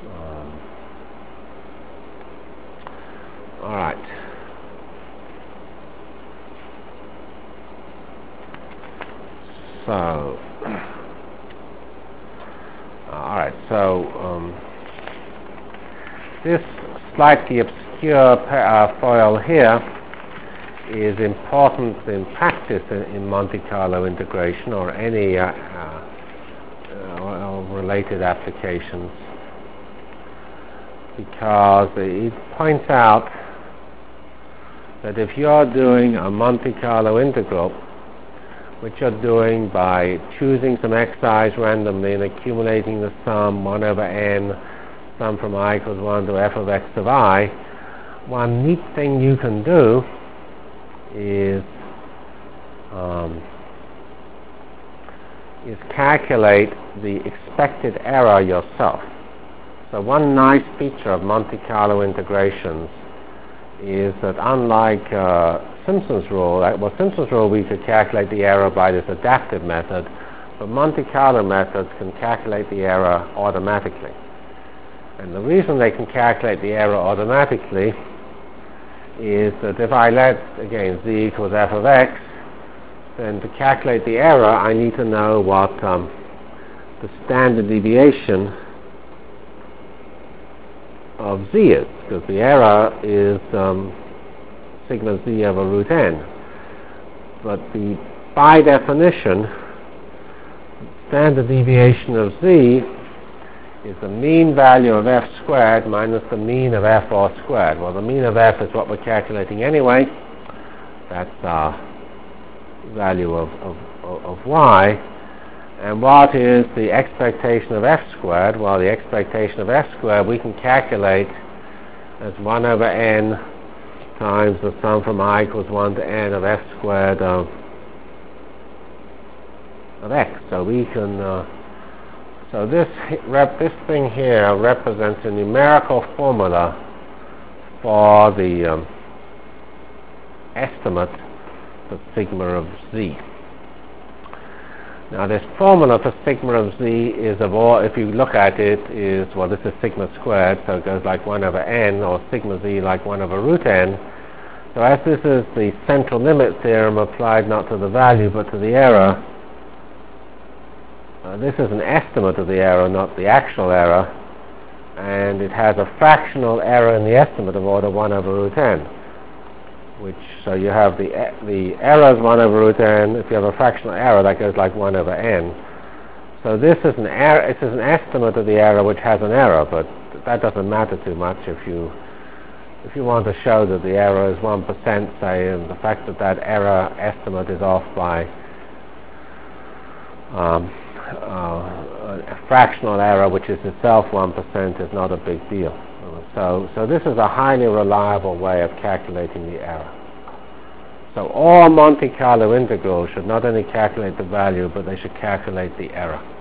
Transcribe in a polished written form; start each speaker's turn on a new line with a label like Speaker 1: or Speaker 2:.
Speaker 1: All right. So, this slightly obscure foil here is important in practice in Monte Carlo integration or any related applications, because it points out that if you're doing a Monte Carlo integral, which you're doing by choosing some xi's randomly and accumulating the sum 1 over n, sum from I equals 1 to f of x of I, one neat thing you can do is calculate the expected error yourself. So one nice feature of Monte Carlo integrations is that unlike Simpson's rule, Simpson's rule we could calculate the error by this adaptive method, but Monte Carlo methods can calculate the error automatically. And the reason they can calculate the error automatically is that if I let, again, z equals f of x, then to calculate the error I need to know what the standard deviation of z is, because the error is sigma z over root n. But by definition, standard deviation of z is the mean value of f squared minus the mean of f r squared. Well, the mean of f is what we're calculating anyway. That's our value of y. And what is the expectation of f squared? Well, the expectation of f squared we can calculate as 1 over n times the sum from I equals 1 to n of f squared of x. So we can so this thing here represents a numerical formula for the estimate of sigma of z. Now this formula for sigma of z is if you look at it, is, well, this is sigma squared, so it goes like 1 over n, or sigma z like 1 over root n. So as this is the central limit theorem applied not to the value but to the error, this is an estimate of the error, not the actual error, and it has a fractional error in the estimate of order 1 over root n. So you have the error is 1 over root n. If you have a fractional error, that goes like 1 over n. So this is an error. This is an estimate of the error which has an error, but that doesn't matter too much if you want to show that the error is 1%, say, and the fact that that error estimate is off by a fractional error which is itself 1% is not a big deal. So this is a highly reliable way of calculating the error. So all Monte Carlo integrals should not only calculate the value, but they should calculate the error.